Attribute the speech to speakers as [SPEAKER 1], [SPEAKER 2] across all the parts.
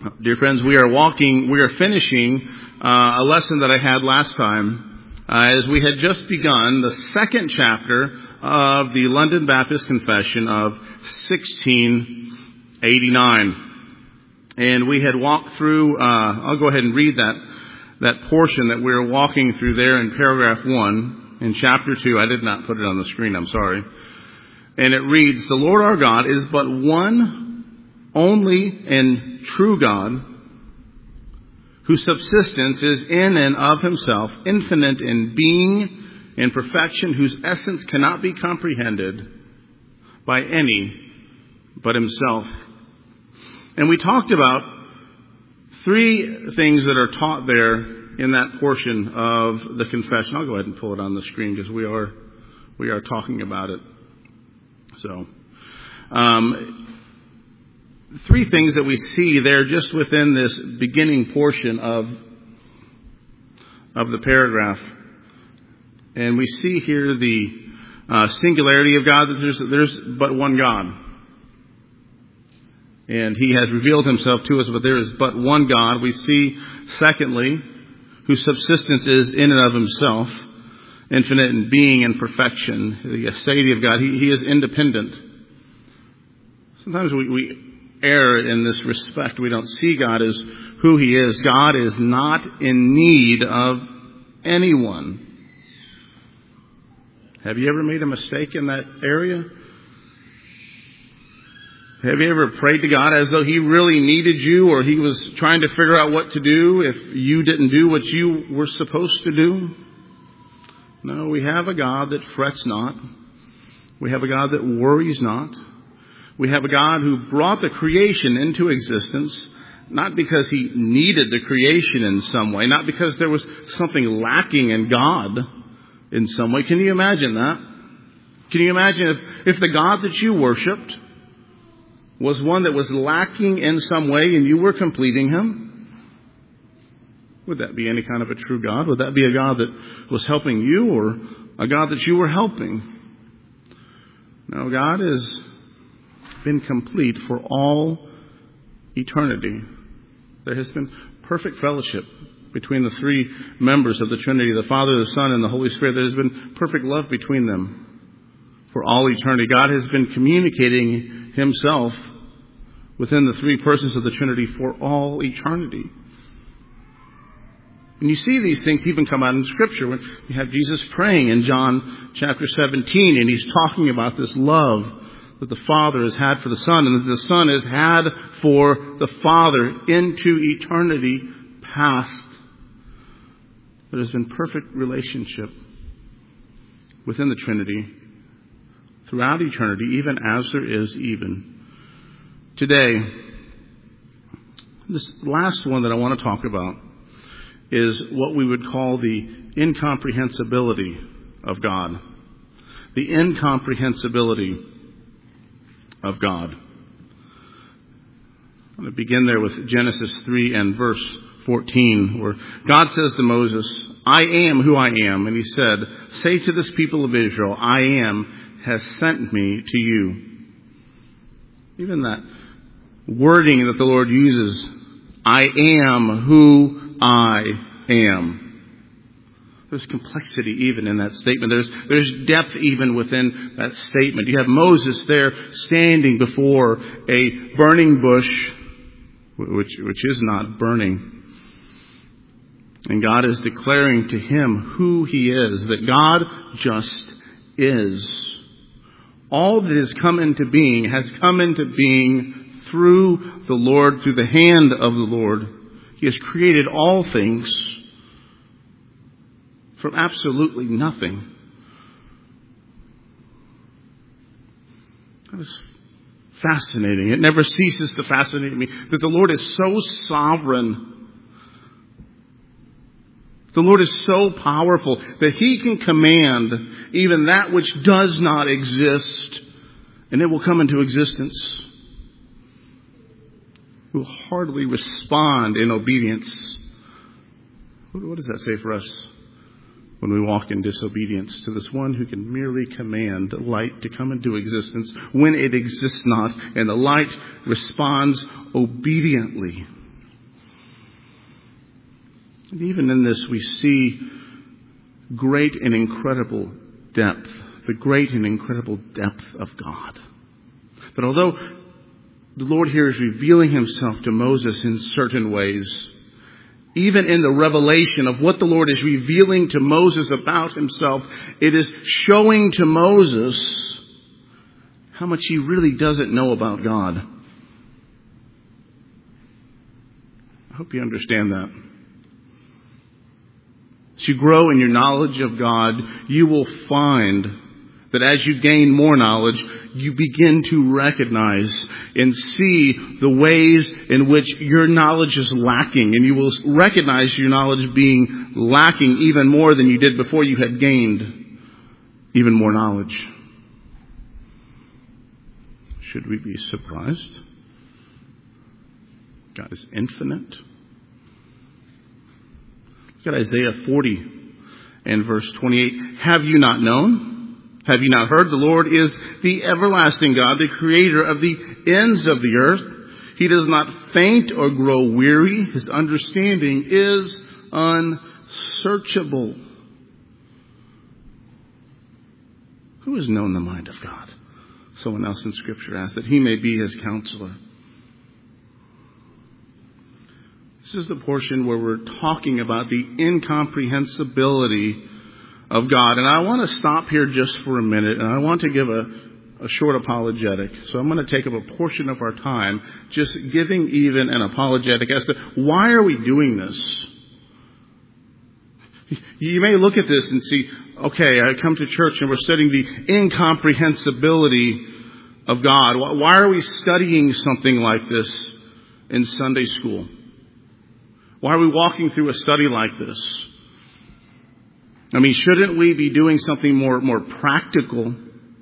[SPEAKER 1] Dear friends, we are finishing a lesson that I had last time as we had just begun the second chapter of the London Baptist Confession of 1689. And we had walked through, I'll go ahead and read that portion that we're walking through there in paragraph 1 in chapter 2. I did not put it on the screen, I'm sorry. And it reads, "The Lord our God is but one only and true God, whose subsistence is in and of himself, infinite in being and perfection, whose essence cannot be comprehended by any but himself." And we talked about three things that are taught there in that portion of the confession. I'll go ahead and pull it on the screen because we are talking about it. So, three things that we see there just within this beginning portion of the paragraph. And we see here the singularity of God, that there's but one God. And he has revealed himself to us, but there is but one God. We see, secondly, whose subsistence is in and of himself, infinite in being and perfection. The aseity of God, he is independent. Sometimes we err in this respect. We don't see God as who he is. God is not in need of anyone. Have you ever made a mistake in that area? Have you ever prayed to God as though he really needed you, or he was trying to figure out what to do if you didn't do what you were supposed to do? No, we have a God that frets not. We have a God that worries not. We have a God who brought the creation into existence, not because he needed the creation in some way, not because there was something lacking in God in some way. Can you imagine that? Can you imagine if the God that you worshiped was one that was lacking in some way and you were completing him? Would that be any kind of a true God? Would that be a God that was helping you, or a God that you were helping? No, God has been complete for all eternity. There has been perfect fellowship between the three members of the Trinity, the Father, the Son, and the Holy Spirit. There has been perfect love between them for all eternity. God has been communicating himself within the three persons of the Trinity for all eternity. And you see these things even come out in Scripture when you have Jesus praying in John chapter 17, and he's talking about this love that the Father has had for the Son, and that the Son has had for the Father into eternity past. There has been perfect relationship within the Trinity throughout eternity, even as there is even today. This last one that I want to talk about is what we would call the incomprehensibility of God. The incomprehensibility of God. I'm going to begin there with Genesis 3 and verse 14, where God says to Moses, "I am who I am." And he said, "Say to this people of Israel, I am has sent me to you." Even that wording that the Lord uses, "I am who I am." There's complexity even in that statement. There's depth even within that statement. You have Moses there standing before a burning bush, which is not burning. And God is declaring to him who he is, that God just is. All that has come into being has come into being through the Lord, through the hand of the Lord. He has created all things from absolutely nothing. That is fascinating. It never ceases to fascinate me that the Lord is so sovereign. The Lord is so powerful that he can command even that which does not exist, and it will come into existence. We will hardly respond in obedience. What does that say for us when we walk in disobedience to this one who can merely command light to come into existence when it exists not, and the light responds obediently? And even in this, we see great and incredible depth, the great and incredible depth of God. That although the Lord here is revealing himself to Moses in certain ways, even in the revelation of what the Lord is revealing to Moses about himself, it is showing to Moses how much he really doesn't know about God. I hope you understand that. As you grow in your knowledge of God, you will find that as you gain more knowledge, you begin to recognize and see the ways in which your knowledge is lacking. And you will recognize your knowledge being lacking even more than you did before you had gained even more knowledge. Should we be surprised? God is infinite. Look at Isaiah 40 and verse 28. Have you not known? Have you not heard? The Lord is the everlasting God, the creator of the ends of the earth. He does not faint or grow weary. His understanding is unsearchable. Who has known the mind of God? Someone else in Scripture asked, that he may be his counselor. This is the portion where we're talking about the incomprehensibility of God. And I want to stop here just for a minute, and I want to give a short apologetic. So I'm going to take up a portion of our time just giving even an apologetic as to why are we doing this? You may look at this and see, okay, I come to church and we're studying the incomprehensibility of God. Why are we studying something like this in Sunday school? Why are we walking through a study like this? I mean, shouldn't we be doing something more practical?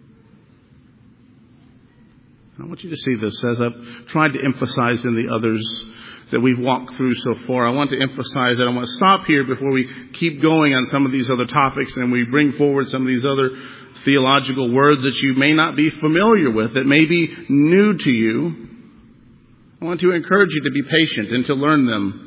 [SPEAKER 1] I want you to see this as I've tried to emphasize in the others that we've walked through so far. I want to emphasize that I want to stop here before we keep going on some of these other topics and we bring forward some of these other theological words that you may not be familiar with, that may be new to you. I want to encourage you to be patient and to learn them.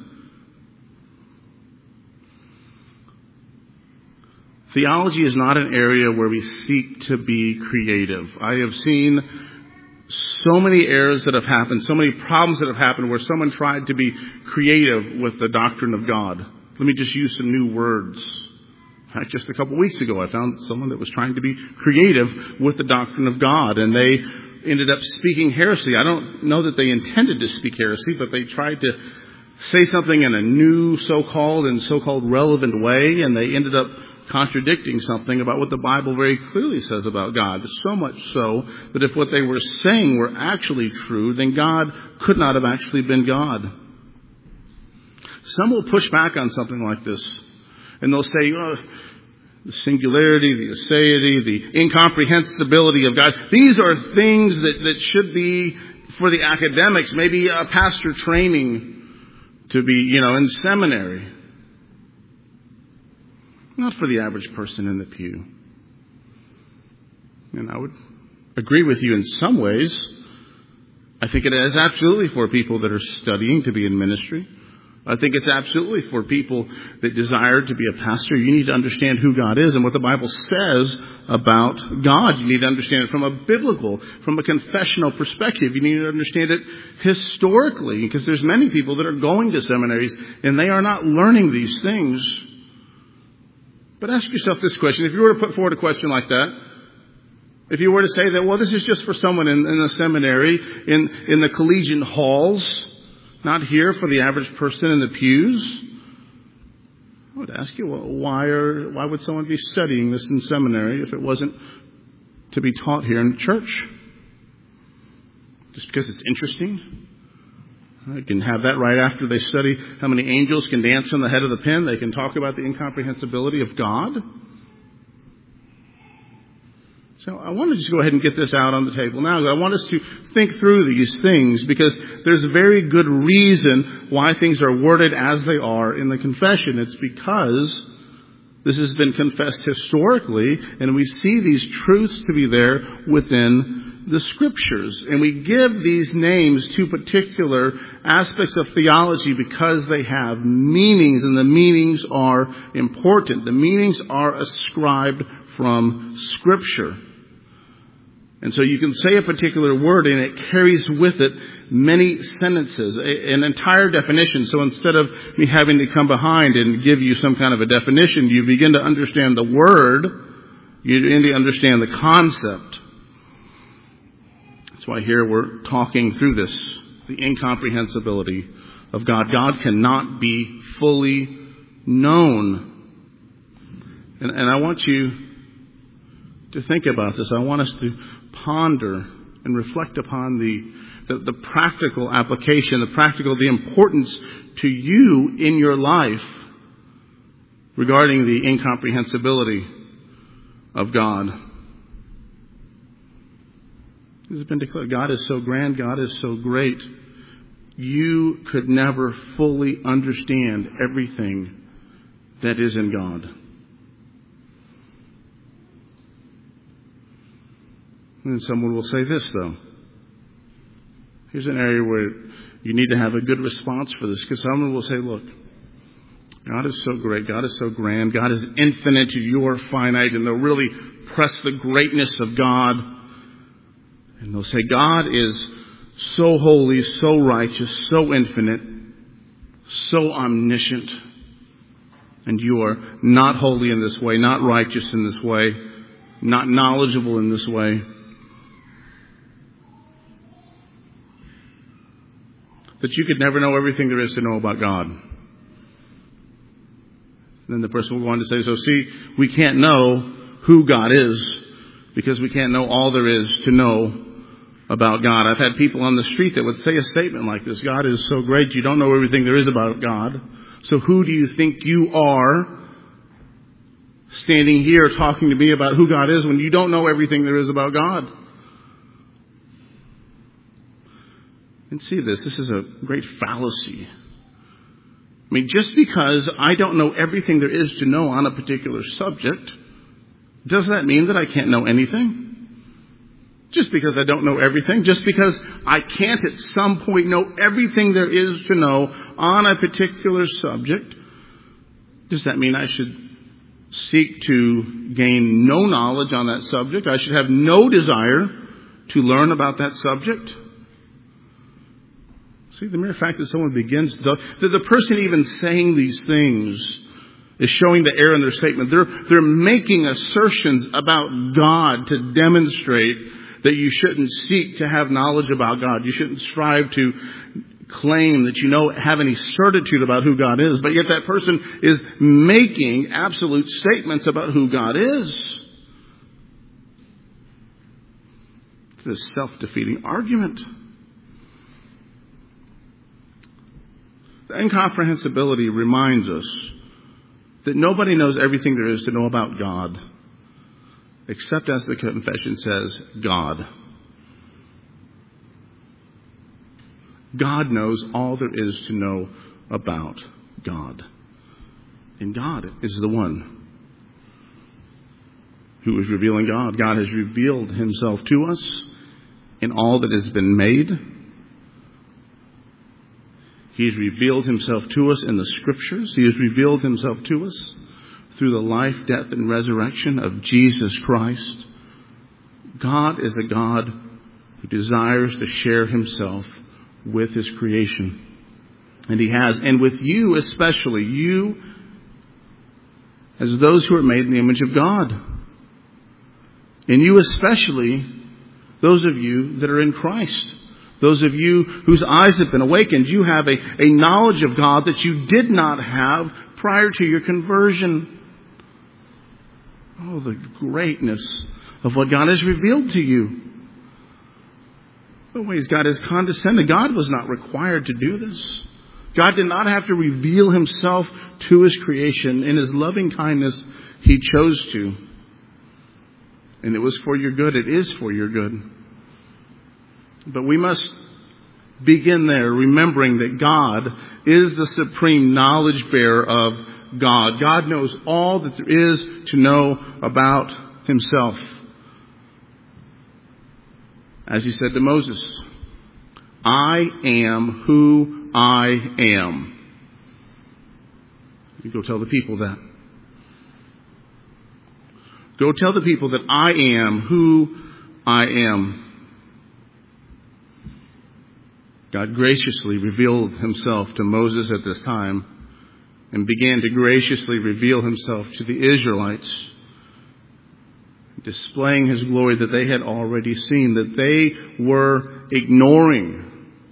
[SPEAKER 1] Theology is not an area where we seek to be creative. I have seen so many errors that have happened, so many problems that have happened where someone tried to be creative with the doctrine of God. Let me just use some new words. In fact, just a couple weeks ago, I found someone that was trying to be creative with the doctrine of God, and they ended up speaking heresy. I don't know that they intended to speak heresy, but they tried to say something in a new so-called relevant way, and they ended up contradicting something about what the Bible very clearly says about God. So much so that if what they were saying were actually true, then God could not have actually been God. Some will push back on something like this, and they'll say, the singularity, the aseity, the incomprehensibility of God, these are things that should be for the academics, maybe a pastor training to be, in seminary. Not for the average person in the pew. And I would agree with you in some ways. I think it is absolutely for people that are studying to be in ministry. I think it's absolutely for people that desire to be a pastor. You need to understand who God is and what the Bible says about God. You need to understand it from a confessional perspective. You need to understand it historically, because there's many people that are going to seminaries and they are not learning these things. But ask yourself this question. If you were to put forward a question like that, if you were to say that, well, this is just for someone in the seminary, in the collegiate halls, not here for the average person in the pews, I would ask you, well, why would someone be studying this in seminary if it wasn't to be taught here in the church? Just because it's interesting? You can have that right after they study how many angels can dance on the head of the pin. They can talk about the incomprehensibility of God. So I want to just go ahead and get this out on the table now. I want us to think through these things because there's a very good reason why things are worded as they are in the confession. It's because this has been confessed historically, and we see these truths to be there within the Scriptures. And we give these names to particular aspects of theology because they have meanings, and the meanings are important. The meanings are ascribed from Scripture. And so you can say a particular word and it carries with it many sentences, an entire definition. So instead of me having to come behind and give you some kind of a definition, you begin to understand the word, you begin to understand the concept. That's why here we're talking through this, the incomprehensibility of God. God cannot be fully known. And I want you to think about this. I want us to ponder and reflect upon the practical application, the importance to you in your life regarding the incomprehensibility of God. This has been declared. God is so grand. God is so great. You could never fully understand everything that is in God. And someone will say this, though. Here's an area where you need to have a good response for this, because someone will say, look, God is so great, God is so grand, God is infinite, you are finite, and they'll really press the greatness of God. And they'll say, God is so holy, so righteous, so infinite, so omniscient, and you are not holy in this way, not righteous in this way, not knowledgeable in this way. That you could never know everything there is to know about God. Then the person will go on to say, so see, we can't know who God is because we can't know all there is to know about God. I've had people on the street that would say a statement like this: God is so great, you don't know everything there is about God. So who do you think you are standing here talking to me about who God is when you don't know everything there is about God? And see this is a great fallacy. I mean, just because I don't know everything there is to know on a particular subject, does that mean that I can't know anything? Just because I don't know everything, just because I can't at some point know everything there is to know on a particular subject, does that mean I should seek to gain no knowledge on that subject? I should have no desire to learn about that subject? See, the mere fact that someone begins, the person even saying these things is showing the error in their statement. They're making assertions about God to demonstrate that you shouldn't seek to have knowledge about God. You shouldn't strive to claim that you have any certitude about who God is. But yet that person is making absolute statements about who God is. It's a self-defeating argument. The incomprehensibility reminds us that nobody knows everything there is to know about God, except, as the confession says, God. God knows all there is to know about God. And God is the one who is revealing God. God has revealed himself to us in all that has been made. He's revealed himself to us in the Scriptures. He has revealed himself to us through the life, death, and resurrection of Jesus Christ. God is a God who desires to share himself with his creation. And he has. And with you especially, you as those who are made in the image of God. And you especially, those of you that are in Christ. Those of you whose eyes have been awakened, you have a knowledge of God that you did not have prior to your conversion. Oh, the greatness of what God has revealed to you. The ways God has condescended. God was not required to do this. God did not have to reveal himself to his creation. In his loving kindness, he chose to. And it was for your good. It is for your good. But we must begin there, remembering that God is the supreme knowledge bearer of God. God knows all that there is to know about himself. As he said to Moses, I am who I am. You go tell the people that. Go tell the people that I am who I am. God graciously revealed himself to Moses at this time and began to graciously reveal himself to the Israelites, displaying his glory that they had already seen, that they were ignoring.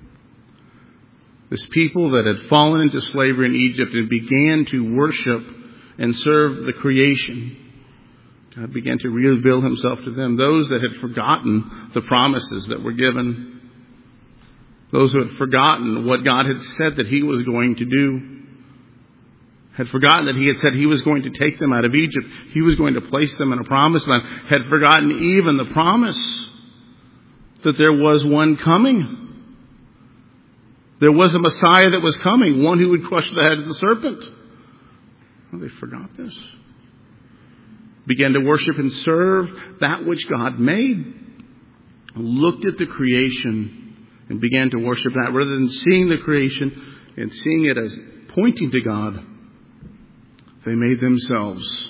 [SPEAKER 1] This people that had fallen into slavery in Egypt and began to worship and serve the creation. God began to reveal himself to them. Those that had forgotten the promises that were given. Those who had forgotten what God had said that he was going to do. Had forgotten that he had said he was going to take them out of Egypt. He was going to place them in a promised land. Had forgotten even the promise that there was one coming. There was a Messiah that was coming, one who would crush the head of the serpent. Well, they forgot this. Began to worship and serve that which God made. Looked at the creation and began to worship that rather than seeing the creation and seeing it as pointing to God. They made themselves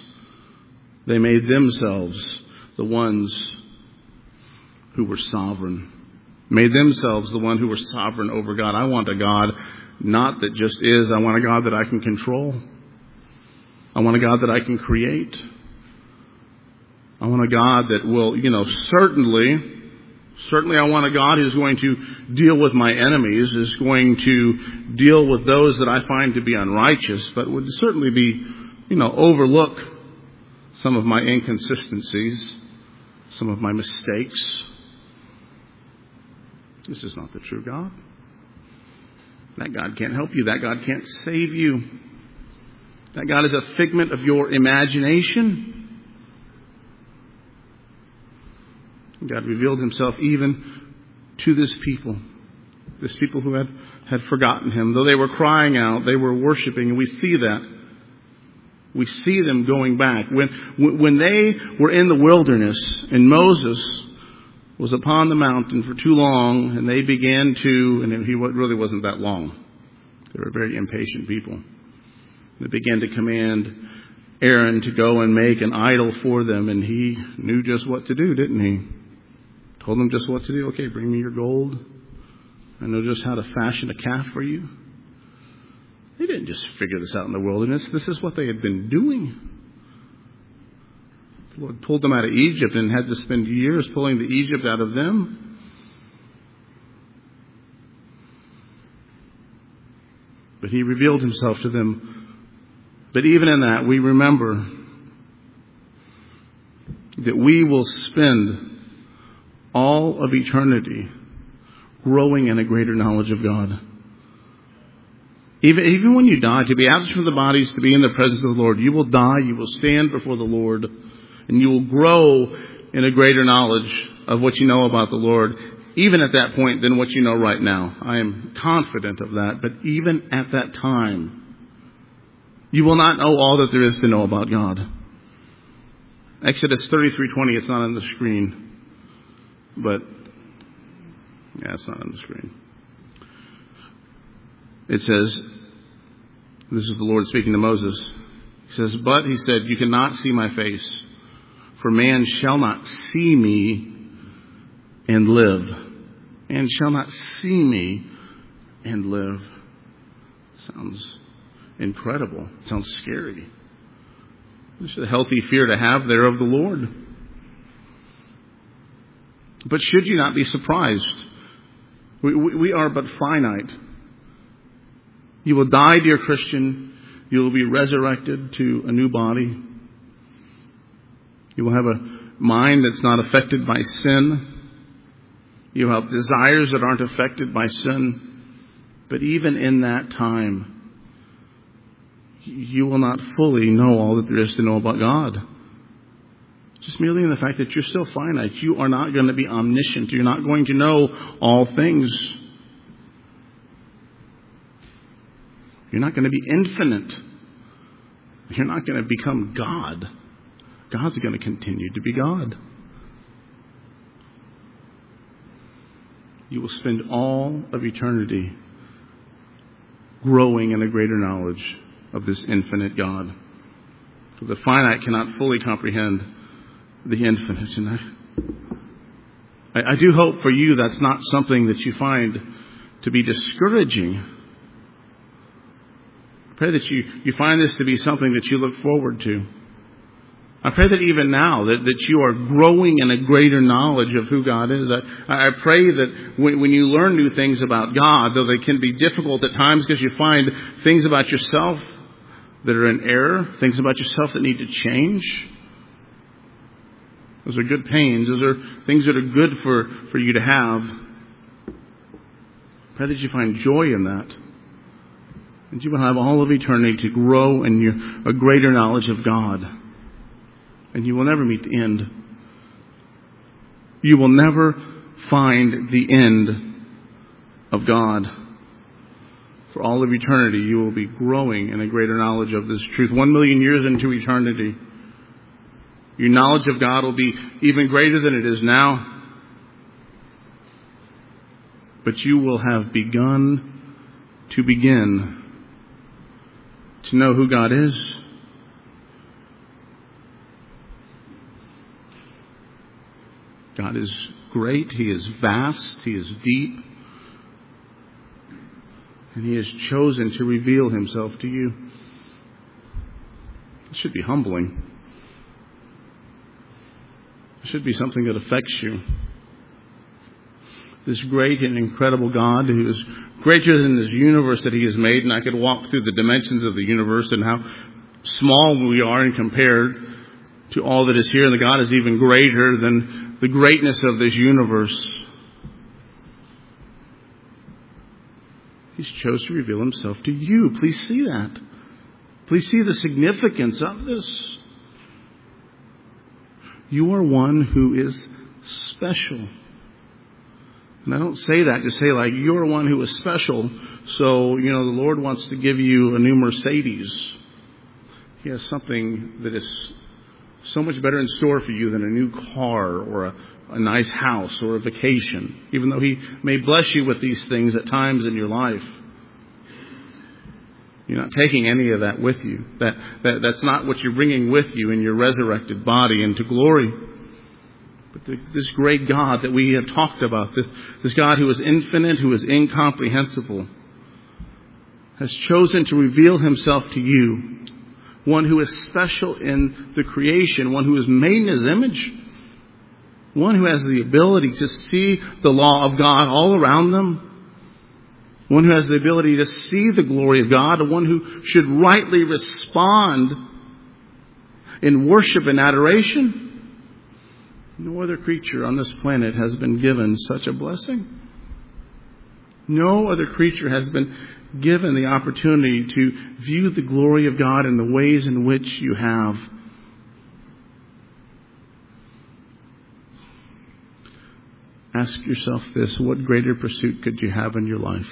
[SPEAKER 1] the ones who were sovereign. Made themselves the one who were sovereign over God. I want a God not that just is. I want a God that I can control. I want a God that I can create. I want a God that will, certainly I want a God who's going to deal with my enemies, is going to deal with those that I find to be unrighteous, but would certainly be, overlook some of my inconsistencies, some of my mistakes. This is not the true God. That God can't help you. That God can't save you. That God is a figment of your imagination. God revealed himself even to this people who had forgotten him. Though they were crying out, they were worshiping, and we see that. We see them going back. When they were in the wilderness, and Moses was upon the mountain for too long, and they began to, and he really wasn't that long. They were very impatient people. They began to command Aaron to go and make an idol for them, and he knew just what to do, didn't he? Told them just what to do. Okay, bring me your gold. I know just how to fashion a calf for you. They didn't just figure this out in the wilderness. This is what they had been doing. The Lord pulled them out of Egypt and had to spend years pulling the Egypt out of them. But he revealed himself to them. But even in that, we remember that we will spend all of eternity growing in a greater knowledge of God. Even when you die, to be absent from the bodies, to be in the presence of the Lord, you will die, you will stand before the Lord, and you will grow in a greater knowledge of what you know about the Lord, even at that point than what you know right now. I am confident of that, but even at that time, you will not know all that there is to know about God. Exodus 33:20, it's not on the screen. But, it's not on the screen. It says, this is the Lord speaking to Moses. He says, but, he said, you cannot see my face, for man shall not see me and live. Man shall not see me and live. Sounds incredible. Sounds scary. This is a healthy fear to have there of the Lord. But should you not be surprised? We are but finite. You will die, dear Christian. You will be resurrected to a new body. You will have a mind that's not affected by sin. You will have desires that aren't affected by sin. But even in that time, you will not fully know all that there is to know about God. Just merely in the fact that you're still finite. You are not going to be omniscient. You're not going to know all things. You're not going to be infinite. You're not going to become God. God's going to continue to be God. you will spend all of eternity growing in a greater knowledge of this infinite God. For the finite cannot fully comprehend the infinite. And I do hope for you that's not something that you find to be discouraging. I pray that you find this to be something that you look forward to. I pray that even now that you are growing in a greater knowledge of who God is. I pray that when you learn new things about God, though they can be difficult at times because you find things about yourself that are in error, things about yourself that need to change. Those are good pains. Those are things that are good for you to have. I pray that you find joy in that. And you will have all of eternity to grow in a greater knowledge of God. And you will never meet the end. You will never find the end of God. For all of eternity, you will be growing in a greater knowledge of this truth. 1 million years into eternity, your knowledge of God will be even greater than it is now. But you will have begun to begin to know who God is. God is great. He is vast. He is deep. And He has chosen to reveal Himself to you. It should be humbling. It should be something that affects you. This great and incredible God who is greater than this universe that He has made. And I could walk through the dimensions of the universe and how small we are in compared to all that is here. And the God is even greater than the greatness of this universe. He's chosen to reveal Himself to you. Please see that. Please see the significance of this. You are one who is special. And I don't say that to say like you're one who is special. So, the Lord wants to give you a new Mercedes. He has something that is so much better in store for you than a new car or a nice house or a vacation. Even though He may bless you with these things at times in your life. You're not taking any of that with you. That's not what you're bringing with you in your resurrected body into glory. But this great God that we have talked about, this God who is infinite, who is incomprehensible, has chosen to reveal Himself to you. One who is special in the creation, one who is made in His image, one who has the ability to see the law of God all around them, one who has the ability to see the glory of God, one who should rightly respond in worship and adoration. No other creature on this planet has been given such a blessing. No other creature has been given the opportunity to view the glory of God in the ways in which you have. Ask yourself this: what greater pursuit could you have in your life?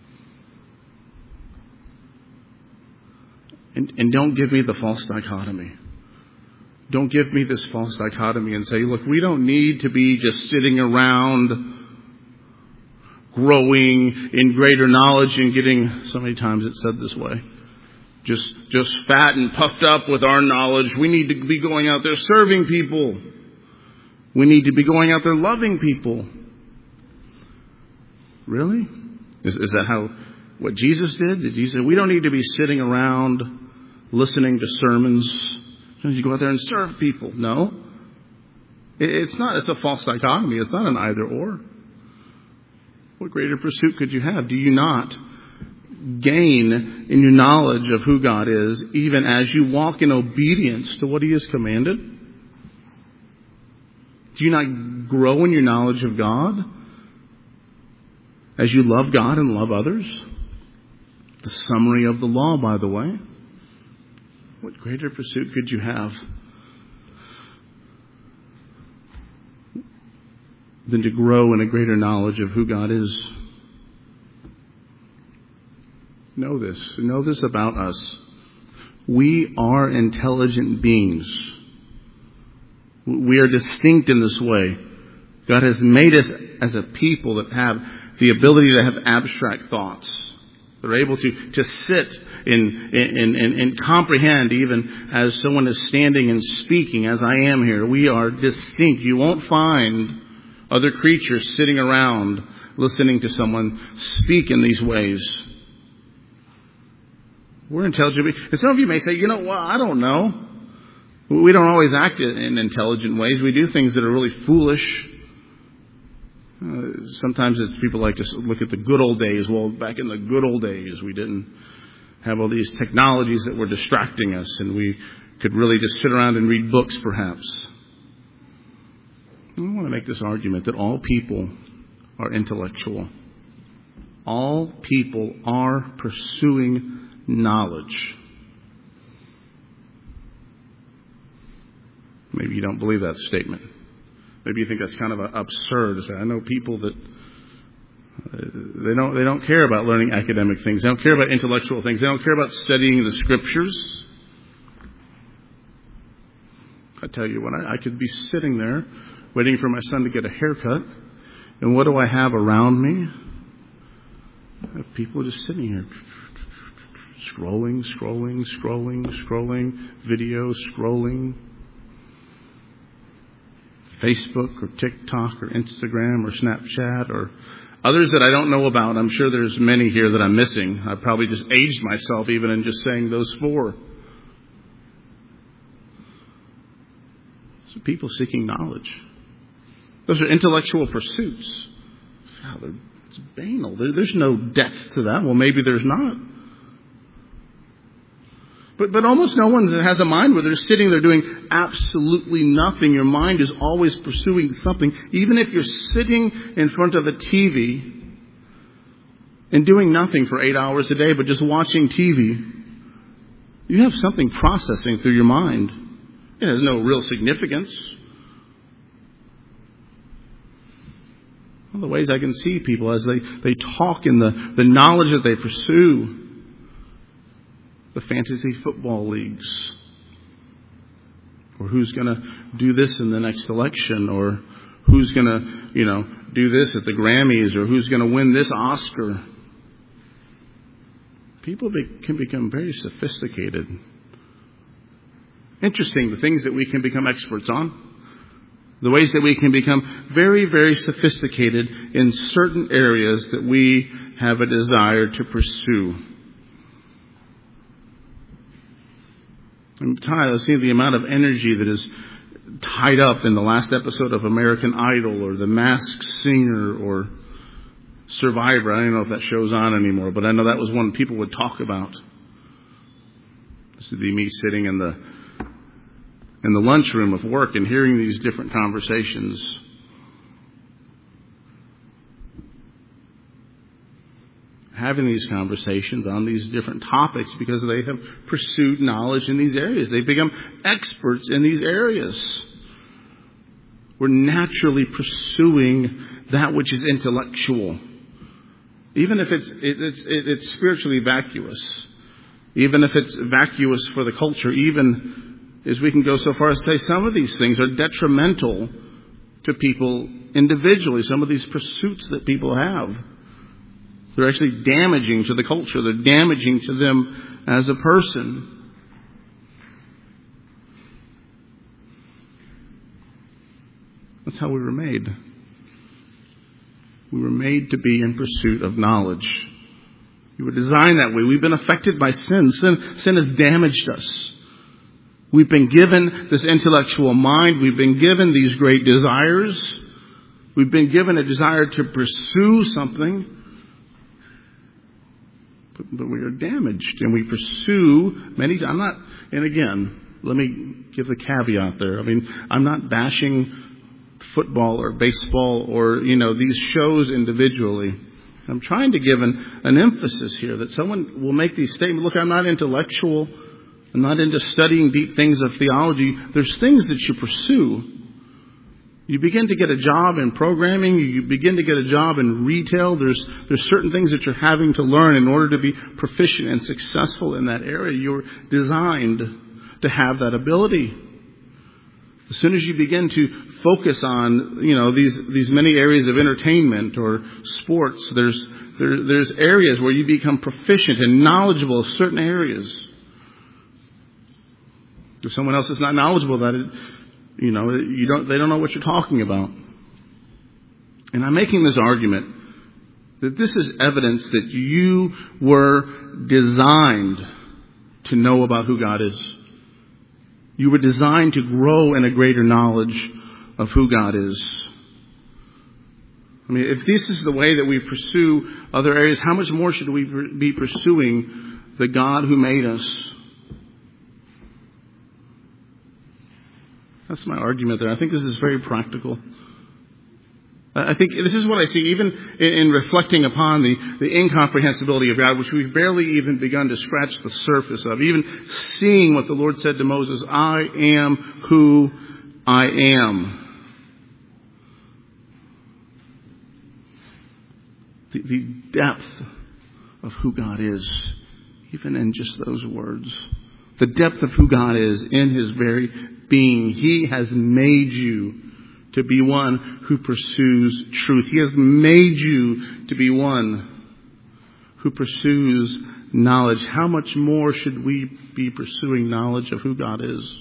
[SPEAKER 1] And don't give me the false dichotomy. Don't give me this false dichotomy and say, look, we don't need to be just sitting around growing in greater knowledge and getting, so many times it's said this way, just fat and puffed up with our knowledge. We need to be going out there serving people. We need to be going out there loving people. Really? Is that what Jesus did? Did Jesus say, we don't need to be sitting around listening to sermons? You go out there and serve people. No. It's not. It's a false dichotomy. It's not an either or. What greater pursuit could you have? Do you not gain in your knowledge of who God is, even as you walk in obedience to what He has commanded? Do you not grow in your knowledge of God as you love God and love others? The summary of the law, by the way. What greater pursuit could you have than to grow in a greater knowledge of who God is? Know this. Know this about us. We are intelligent beings. We are distinct in this way. God has made us as a people that have the ability to have abstract thoughts. They're able to sit and comprehend even as someone is standing and speaking as I am here. We are distinct. You won't find other creatures sitting around listening to someone speak in these ways. We're intelligent. And some of you may say, well, I don't know. We don't always act in intelligent ways. We do things that are really foolish. Sometimes it's people like to look at the good old days. Well, back in the good old days, we didn't have all these technologies that were distracting us, and we could really just sit around and read books, perhaps. I want to make this argument that all people are intellectual. All people are pursuing knowledge. Maybe you don't believe that statement. Maybe you think that's kind of absurd to say. I know people that they don't care about learning academic things. They don't care about intellectual things. They don't care about studying the Scriptures. I tell you what, I could be sitting there waiting for my son to get a haircut, and what do I have around me? I have people just sitting here, scrolling, video scrolling. Facebook or TikTok or Instagram or Snapchat or others that I don't know about. I'm sure there's many here that I'm missing. I've probably just aged myself even in just saying those four. So people seeking knowledge. Those are intellectual pursuits. It's banal. There's no depth to that. Well, maybe there's not. But almost no one has a mind where they're sitting there doing absolutely nothing. Your mind is always pursuing something. Even if you're sitting in front of a TV and doing nothing for 8 hours a day, but just watching TV, you have something processing through your mind. It has no real significance. One of the ways I can see people as they talk in the knowledge that they pursue, the fantasy football leagues, or who's going to do this in the next election, or who's going to, do this at the Grammys, or who's going to win this Oscar. People can become very sophisticated. Interesting, the things that we can become experts on. The ways that we can become very, very sophisticated in certain areas that we have a desire to pursue. I'm tired of seeing the amount of energy that is tied up in the last episode of American Idol or The Masked Singer or Survivor. I don't know if that show's on anymore, but I know that was one people would talk about. This would be me sitting in the lunchroom of work and hearing these different conversations. Having these conversations on these different topics because they have pursued knowledge in these areas. They've become experts in these areas. We're naturally pursuing that which is intellectual. Even if it's spiritually vacuous. Even if it's vacuous for the culture. Even as we can go so far as to say some of these things are detrimental to people individually. Some of these pursuits that people have. They're actually damaging to the culture. They're damaging to them as a person. That's how we were made. We were made to be in pursuit of knowledge. We were designed that way. We've been affected by sin. Sin has damaged us. We've been given this intellectual mind. We've been given these great desires. We've been given a desire to pursue something. But we are damaged, and we pursue many times. And again, let me give the caveat there. I'm not bashing football or baseball or, these shows individually. I'm trying to give an emphasis here that someone will make these statements. Look, I'm not intellectual. I'm not into studying deep things of theology. There's things that you pursue. You begin to get a job in programming. You begin to get a job in retail. There's certain things that you're having to learn in order to be proficient and successful in that area. You're designed to have that ability. As soon as you begin to focus on, these many areas of entertainment or sports, there's areas where you become proficient and knowledgeable of certain areas. If someone else is not knowledgeable about it, they don't know what you're talking about. And I'm making this argument that this is evidence that you were designed to know about who God is. You were designed to grow in a greater knowledge of who God is. I mean, if this is the way that we pursue other areas, how much more should we be pursuing the God who made us? That's my argument there. I think this is very practical. I think this is what I see even in reflecting upon the incomprehensibility of God, which we've barely even begun to scratch the surface of. Even seeing what the Lord said to Moses, I am who I am. The depth of who God is, even in just those words. The depth of who God is in His very being. He has made you to be one who pursues truth. He has made you to be one who pursues knowledge. How much more should we be pursuing knowledge of who God is?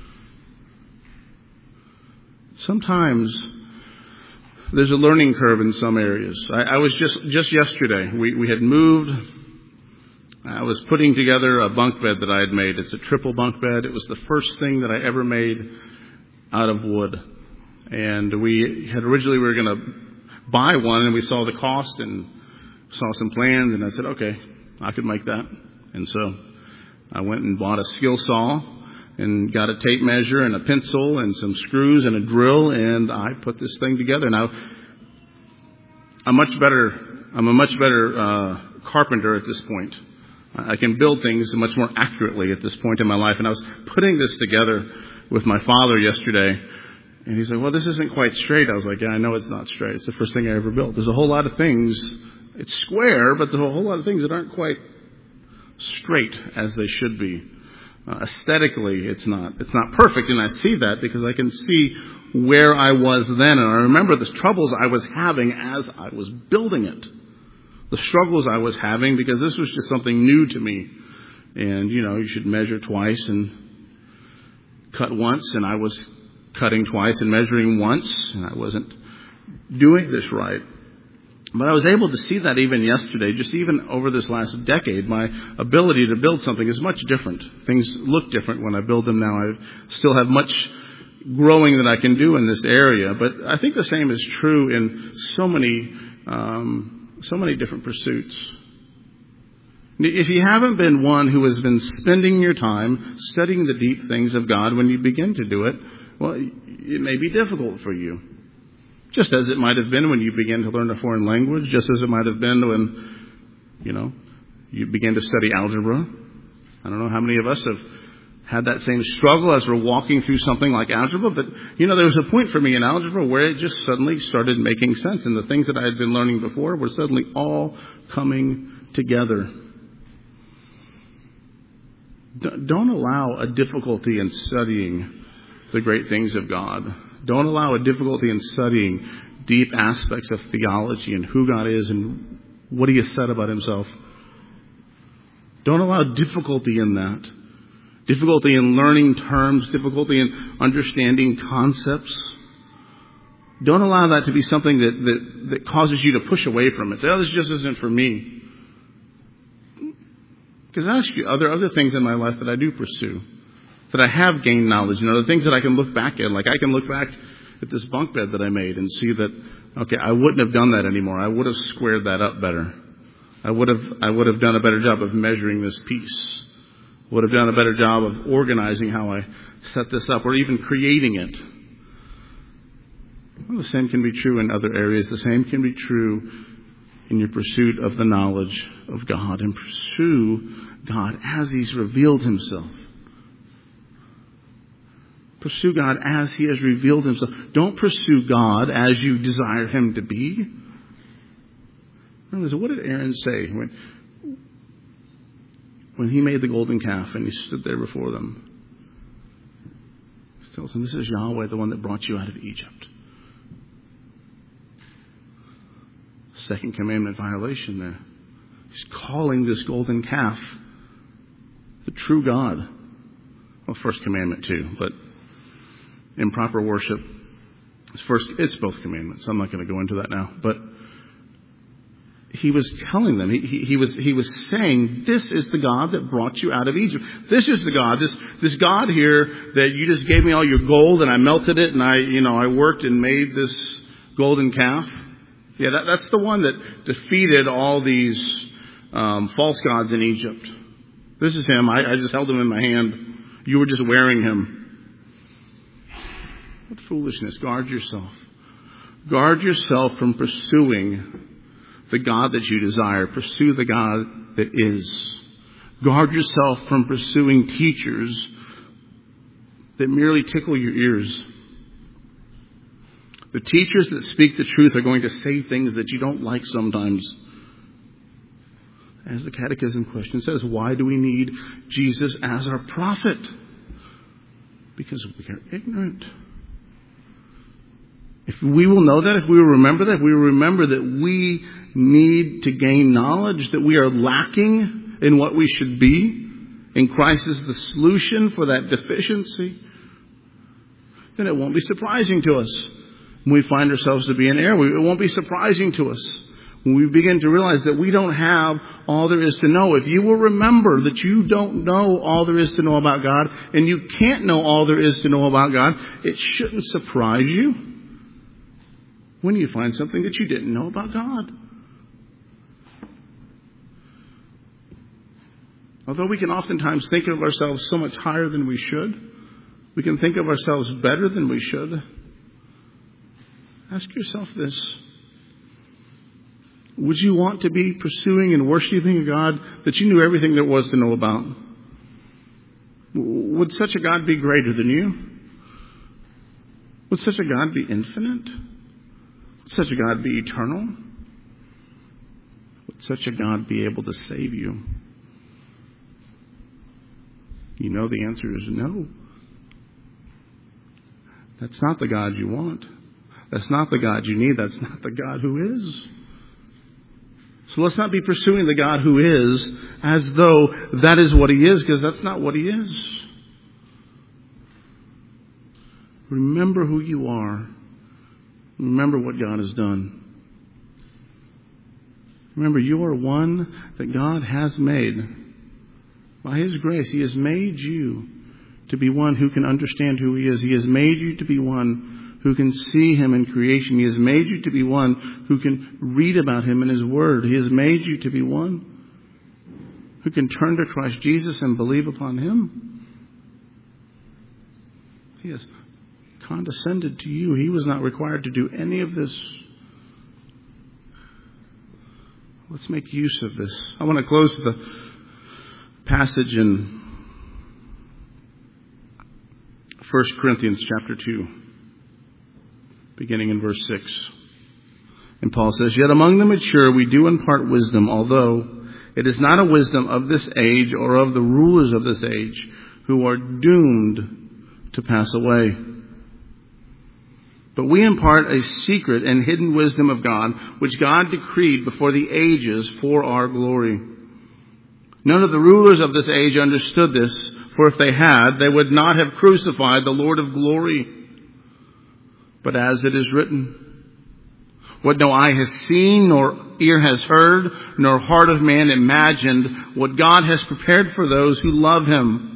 [SPEAKER 1] Sometimes there's a learning curve in some areas. I was just yesterday, we had moved. I was putting together a bunk bed that I had made. It's a triple bunk bed. It was the first thing that I ever made out of wood. And we were going to buy one, and we saw the cost and saw some plans, and I said, okay, I could make that. And so I went and bought a skill saw and got a tape measure and a pencil and some screws and a drill, and I put this thing together. Now, I'm a much better carpenter at this point. I can build things much more accurately at this point in my life. And I was putting this together with my father yesterday. And he's like, well, this isn't quite straight. I was like, yeah, I know it's not straight. It's the first thing I ever built. There's a whole lot of things. It's square, but there's a whole lot of things that aren't quite straight as they should be. Aesthetically, it's not perfect. And I see that because I can see where I was then. And I remember the troubles I was having as I was building it. The struggles I was having because this was just something new to me. And, you should measure twice and cut once. And I was cutting twice and measuring once, and I wasn't doing this right. But I was able to see that even yesterday, just even over this last decade, my ability to build something is much different. Things look different when I build them now. I still have much growing that I can do in this area, but I think the same is true in so many different pursuits. If you haven't been one who has been spending your time studying the deep things of God when you begin to do it, well, it may be difficult for you. Just as it might have been when you began to learn a foreign language, just as it might have been when, you began to study algebra. I don't know how many of us have had that same struggle as we're walking through something like algebra, but, there was a point for me in algebra where it just suddenly started making sense, and the things that I had been learning before were suddenly all coming together. Don't allow a difficulty in studying the great things of God. Don't allow a difficulty in studying deep aspects of theology and who God is and what He has said about Himself. Don't allow difficulty in that. Difficulty in learning terms, difficulty in understanding concepts. Don't allow that to be something that causes you to push away from it. Say, oh, this just isn't for me. Because I ask you, are there other things in my life that I do pursue? That I have gained knowledge, the things that I can look back at. Like I can look back at this bunk bed that I made and see that, okay, I wouldn't have done that anymore. I would have squared that up better. I would have done a better job of measuring this piece. Would have done a better job of organizing how I set this up, or even creating it. Well, the same can be true in other areas. The same can be true in your pursuit of the knowledge of God, and pursue God as He's revealed Himself. Pursue God as He has revealed Himself. Don't pursue God as you desire Him to be. What did Aaron say when he made the golden calf and he stood there before them? tells him, this is Yahweh, the one that brought you out of Egypt. Second commandment violation there. He's calling this golden calf the true God. Well, first commandment too, but improper worship. It's both commandments. I'm not going to go into that now. But he was telling them, he was saying, this is the God that brought you out of Egypt. This is the God, this God here that you just gave me all your gold and I melted it and I worked and made this golden calf. Yeah, that's the one that defeated all these false gods in Egypt. This is him. I just held him in my hand. You were just wearing him. What foolishness. Guard yourself. Guard yourself from pursuing the God that you desire. Pursue the God that is. Guard yourself from pursuing teachers that merely tickle your ears. The teachers that speak the truth are going to say things that you don't like sometimes. As the Catechism question says, why do we need Jesus as our prophet? Because we are ignorant. If we will know that, if we will remember that, if we will remember that we need to gain knowledge, that we are lacking in what we should be, and Christ is the solution for that deficiency, then it won't be surprising to us when we find ourselves to be in error. It won't be surprising to us when we begin to realize that we don't have all there is to know. If you will remember that you don't know all there is to know about God, and you can't know all there is to know about God, it shouldn't surprise you when you find something that you didn't know about God. Although we can oftentimes think of ourselves so much higher than we should, we can think of ourselves better than we should. Ask yourself this. Would you want to be pursuing and worshiping a God that you knew everything there was to know about? Would such a God be greater than you? Would such a God be infinite? Would such a God be eternal? Would such a God be able to save you? You know the answer is no. That's not the God you want. That's not the God you need. That's not the God who is. So let's not be pursuing the God who is as though that is what he is, because that's not what he is. Remember who you are. Remember what God has done. Remember, you are one that God has made. By his grace, he has made you to be one who can understand who he is. He has made you to be one who can see him in creation. He has made you to be one who can read about him in his word. He has made you to be one who can turn to Christ Jesus and believe upon him. He has condescended to you. He was not required to do any of this. Let's make use of this. I want to close with a passage in 1 Corinthians chapter 2, beginning in verse 6. And Paul says, "Yet among the mature we do impart wisdom, although it is not a wisdom of this age or of the rulers of this age, who are doomed to pass away. But we impart a secret and hidden wisdom of God, which God decreed before the ages for our glory. None of the rulers of this age understood this, for if they had, they would not have crucified the Lord of glory. But as it is written, what no eye has seen, nor ear has heard, nor heart of man imagined, what God has prepared for those who love him.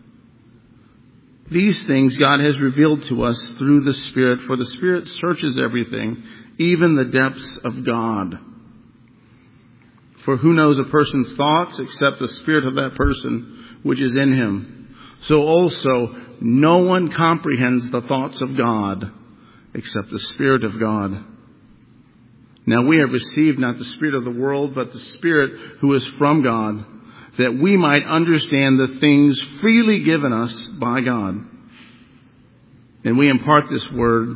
[SPEAKER 1] These things God has revealed to us through the Spirit, for the Spirit searches everything, even the depths of God. For who knows a person's thoughts except the spirit of that person which is in him? So also no one comprehends the thoughts of God except the Spirit of God. Now we have received not the spirit of the world, but the Spirit who is from God, that we might understand the things freely given us by God. And we impart this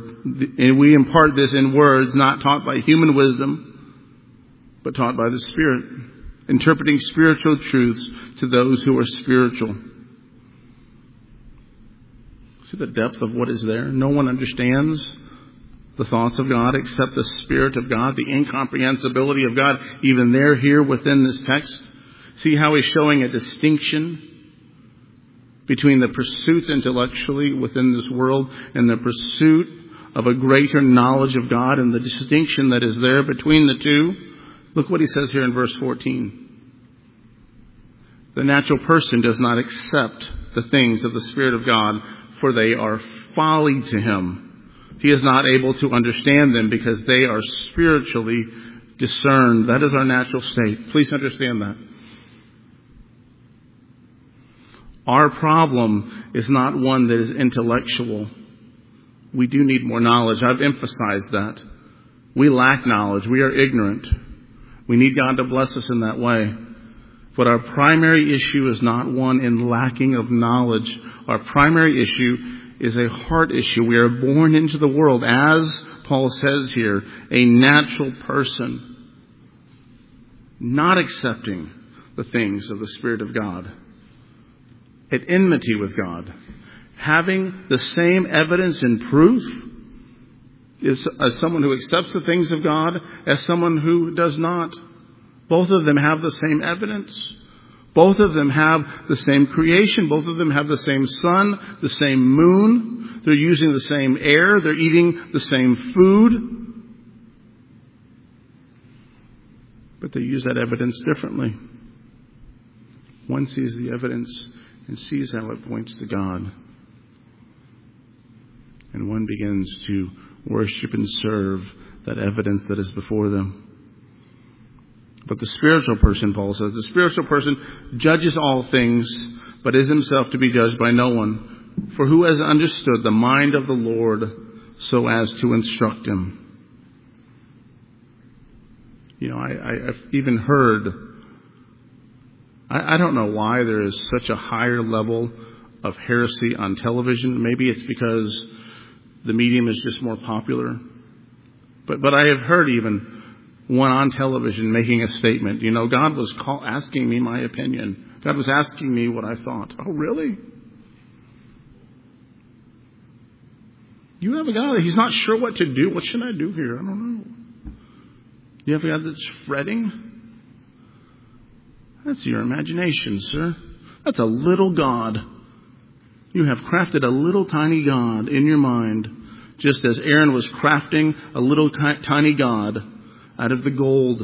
[SPEAKER 1] in words not taught by human wisdom, but taught by the Spirit, interpreting spiritual truths to those who are spiritual. See the depth of what is there? No one understands the thoughts of God except the Spirit of God, the incomprehensibility of God, even there here within this text. See how he's showing a distinction between the pursuits intellectually within this world and the pursuit of a greater knowledge of God, and the distinction that is there between the two. Look what he says here in verse 14. The natural person does not accept the things of the Spirit of God, for they are folly to him. He is not able to understand them because they are spiritually discerned. That is our natural state. Please understand that. Our problem is not one that is intellectual. We do need more knowledge. I've emphasized that. We lack knowledge. We are ignorant. We need God to bless us in that way. But our primary issue is not one in lacking of knowledge. Our primary issue is a heart issue. We are born into the world, as Paul says here, a natural person, not accepting the things of the Spirit of God, at enmity with God, having the same evidence and proof as someone who accepts the things of God as someone who does not. Both of them have the same evidence. Both of them have the same creation. Both of them have the same sun, the same moon. They're using the same air. They're eating the same food. But they use that evidence differently. One sees the evidence and sees how it points to God. And one begins to worship and serve that evidence that is before them. But the spiritual person, Paul says, the spiritual person judges all things, but is himself to be judged by no one. For who has understood the mind of the Lord so as to instruct him? You know, I've even heard, I don't know why there is such a higher level of heresy on television. Maybe it's because the medium is just more popular. But I have heard even one on television making a statement. You know, God was asking me my opinion. God was asking me what I thought. Oh, really? You have a God, he's not sure what to do. What should I do here? I don't know. You have a God that's fretting? That's your imagination, sir. That's a little God. You have crafted a little tiny God in your mind, just as Aaron was crafting a little tiny God out of the gold.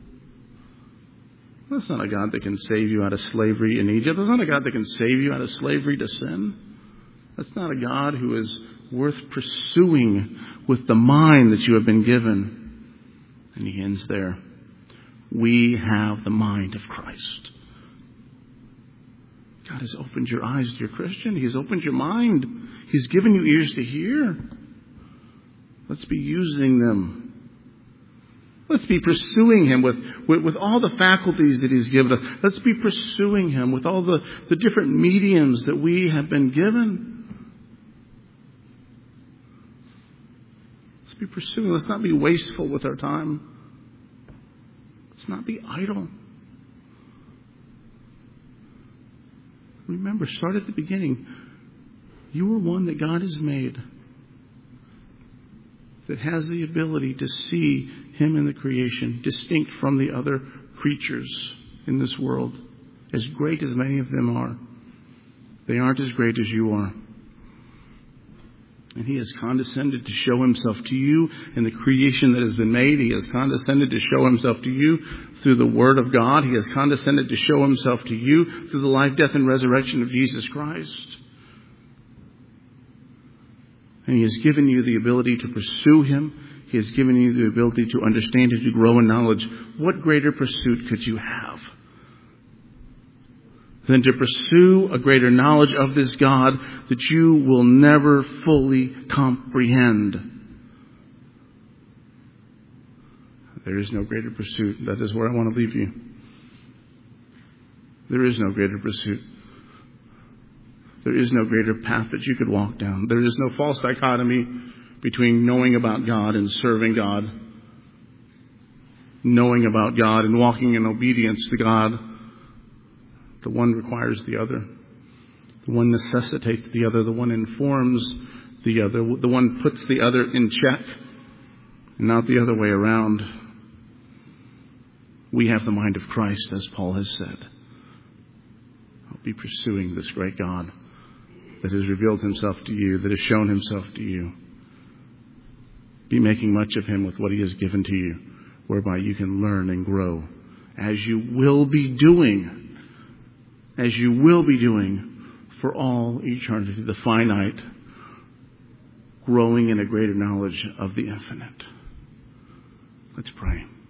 [SPEAKER 1] That's not a God that can save you out of slavery in Egypt. That's not a God that can save you out of slavery to sin. That's not a God who is worth pursuing with the mind that you have been given. And he ends there. We have the mind of Christ. God has opened your eyes, dear Christian. He has opened your mind. He's given you ears to hear. Let's be using them. Let's be pursuing him with all the faculties that he's given us. Let's be pursuing him with all the different mediums that we have been given. Let's be pursuing. Let's not be wasteful with our time. Let's not be idle. Remember, start at the beginning. You are one that God has made that has the ability to see him in the creation, distinct from the other creatures in this world. As great as many of them are, they aren't as great as you are. And he has condescended to show himself to you in the creation that has been made. He has condescended to show himself to you through the Word of God. He has condescended to show himself to you through the life, death, and resurrection of Jesus Christ. And he has given you the ability to pursue him. He has given you the ability to understand and to grow in knowledge. What greater pursuit could you have than to pursue a greater knowledge of this God that you will never fully comprehend? There is no greater pursuit. That is where I want to leave you. There is no greater pursuit. There is no greater path that you could walk down. There is no false dichotomy between knowing about God and serving God. Knowing about God and walking in obedience to God. The one requires the other. The one necessitates the other. The one informs the other. The one puts the other in check, and not the other way around. We have the mind of Christ, as Paul has said. I'll be pursuing this great God that has revealed himself to you, that has shown himself to you. Be making much of him with what he has given to you, whereby you can learn and grow, as you will be doing for all eternity, the finite, growing in a greater knowledge of the infinite. Let's pray.